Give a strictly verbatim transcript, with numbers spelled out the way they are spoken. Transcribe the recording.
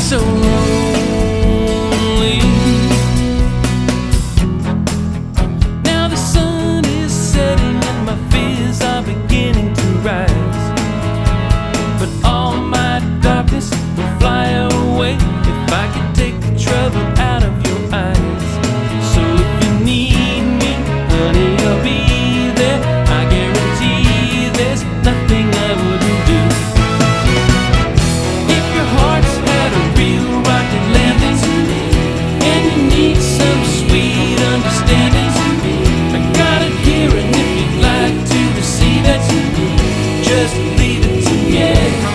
so lonely. Now the sun is setting and my fears are beginning to rise, but all my darkness will fly away if I could take the trouble out of your eyes. So if you need me, honey, I'll be there. I guarantee there's nothing I wouldn't do. If your heart's had a real rocket landing and you need some sweet understanding, I got it here, and if you'd like to see that, just leave it to me.